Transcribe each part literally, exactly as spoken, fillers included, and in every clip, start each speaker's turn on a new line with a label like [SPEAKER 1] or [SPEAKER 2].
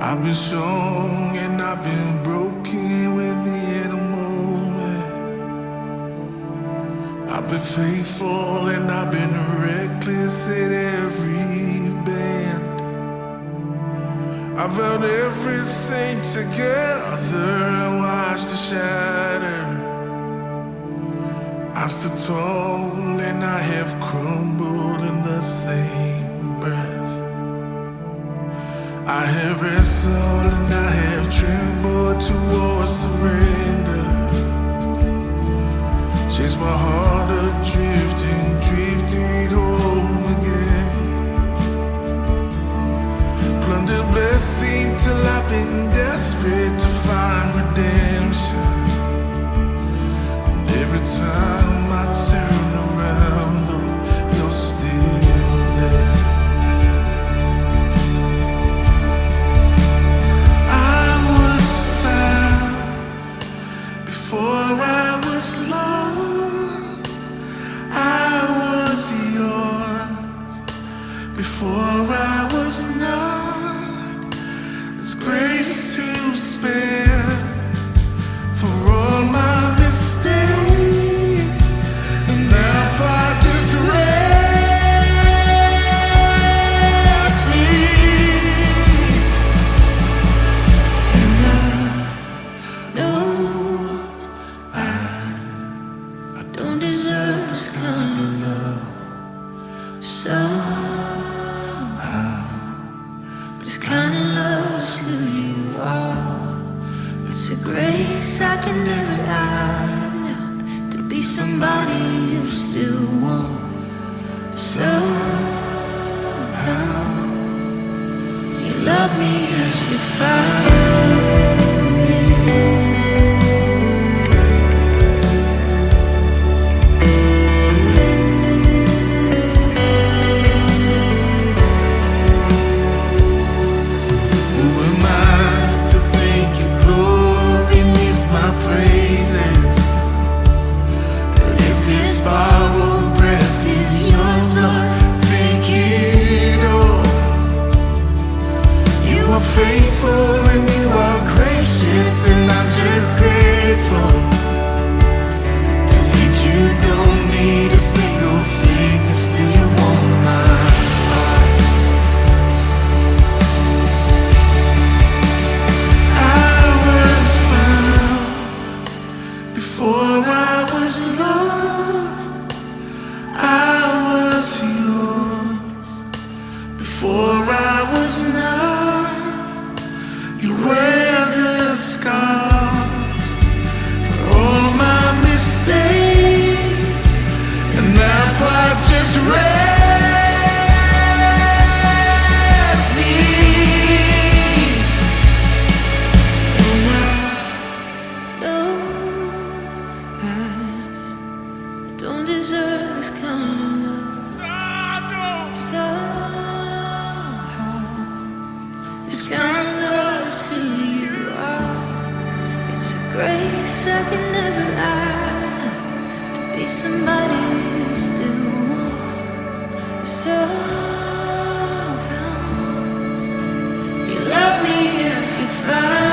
[SPEAKER 1] I've been strong and I've been broken within a moment. I've been faithful and I've been reckless at every bend. I've held everything together and watched it shatter. I've stood tall and I have crumbled in the same breath. I have wrestled and I have trembled towards surrender. Chased my heart adrift and drifted home again. Plundered blessing till I've been desperate to find redemption. And every time I turn around, oh, you're still there. Before I was lost, I was yours. Before I was not, there's grace to spare for all my mistakes. And now I just rest me. And I know don't deserve this kind of love. Somehow, this kind of love is who you are. It's a grace I can never add up to be somebody you still want. Somehow, you love me as you found me. Borrowed breath is yours, Lord, take it all. You are faithful and you are gracious, and I'm just grateful to think you don't need a single thing, and still you want my heart. I was found before I was lost. I was yours before I was not. You wear the scars for all my mistakes, and now I just rest me. And I know I don't deserve this kind of love. Somehow, this kind of love is who you are. It's a grace I can never add to be somebody you still want. Somehow, you love me as you find.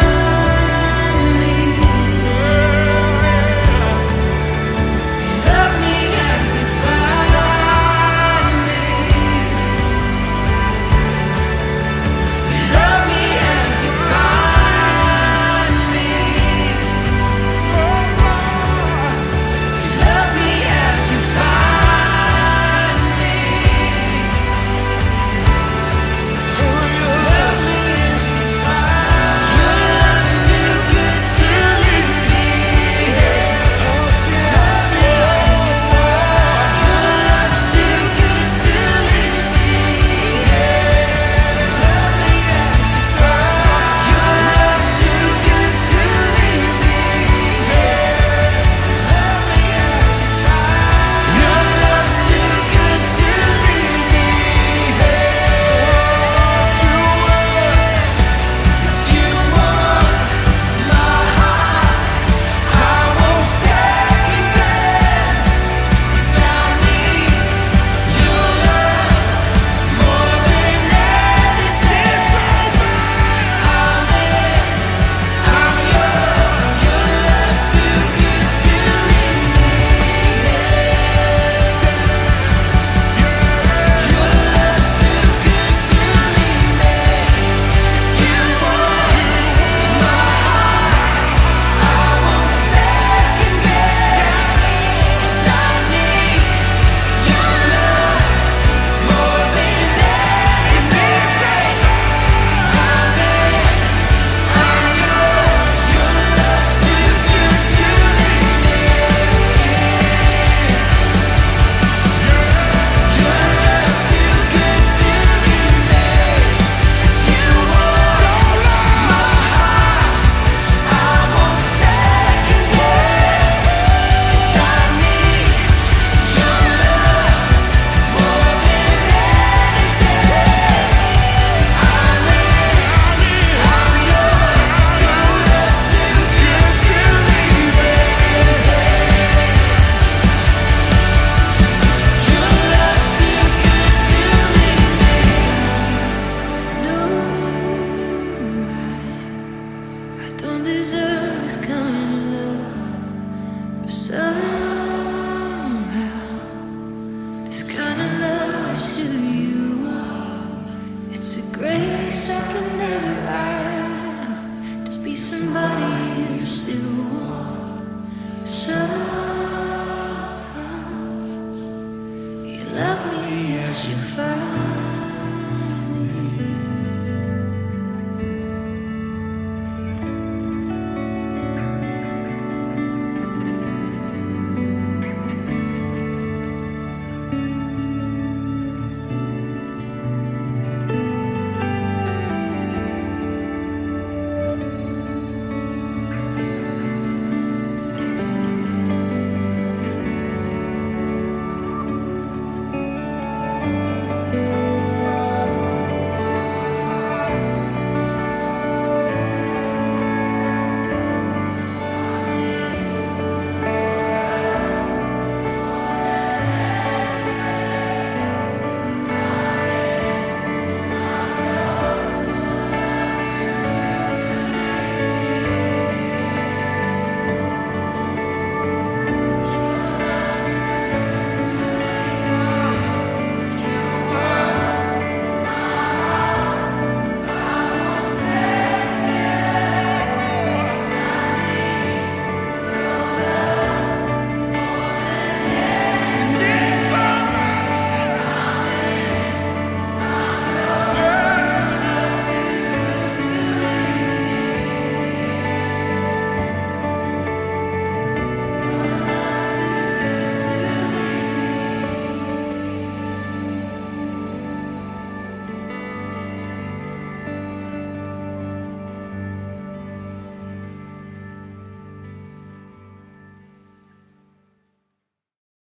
[SPEAKER 1] You I could never ride to be somebody you still want. So